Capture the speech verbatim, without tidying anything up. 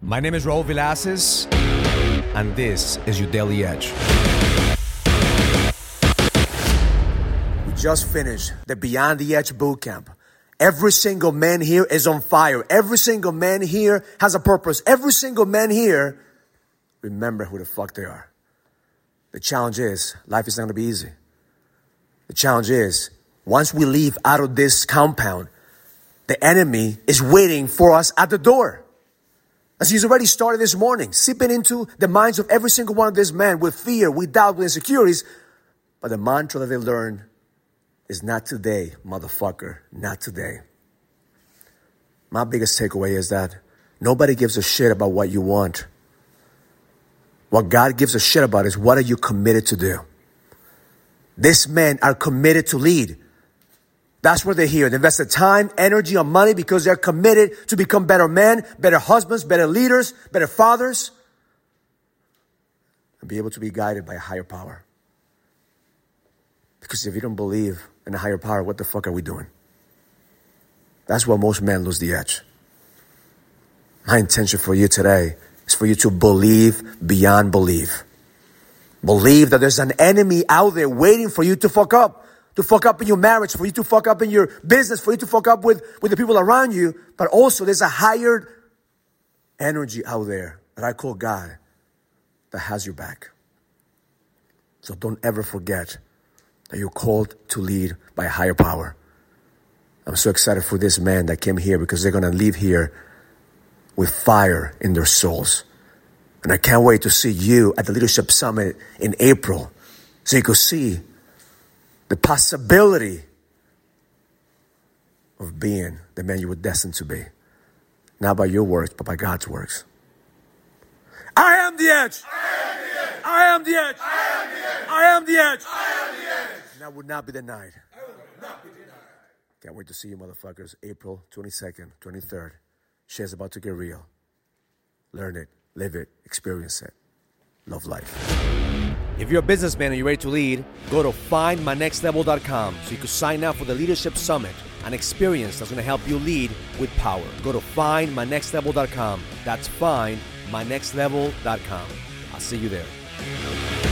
My name is Raul Villacis, and this is your Daily Edge. We just finished the Beyond the Edge bootcamp. Every single man here is on fire. Every single man here has a purpose. Every single man here, remember who the fuck they are. The challenge is, life is not going to be easy. The challenge is, once we leave out of this compound, the enemy is waiting for us at the door. As he's already started this morning, seeping into the minds of every single one of these men with fear, with doubt, with insecurities. But the mantra that they learn is not today, motherfucker, not today. My biggest takeaway is that nobody gives a shit about what you want. What God gives a shit about is what are you committed to do. These men are committed to lead. That's what they're here. They invest their time, energy, and money because they're committed to become better men, better husbands, better leaders, better fathers, and be able to be guided by a higher power. Because if you don't believe in a higher power, what the fuck are we doing? That's where most men lose the edge. My intention for you today is for you to believe beyond belief. Believe that there's an enemy out there waiting for you to fuck up. To fuck up in your marriage, for you to fuck up in your business, for you to fuck up with, with the people around you. But also there's a higher energy out there that I call God that has your back. So don't ever forget that you're called to lead by a higher power. I'm so excited for this man that came here because they're going to leave here with fire in their souls. And I can't wait to see you at the Leadership Summit in April so you can see the possibility of being the man you were destined to be. Not by your works, but by God's works. I am the edge. I am the edge. I am the edge. I am the edge. And that would not be denied. I will not be denied. Can't wait to see you motherfuckers. April twenty-second, twenty-third. Shit's about to get real. Learn it, live it, experience it. Love life. If you're a businessman and you're ready to lead, go to find my next level dot com so you can sign up for the Leadership Summit, an experience that's going to help you lead with power. Go to find my next level dot com. That's find my next level dot com. I'll see you there.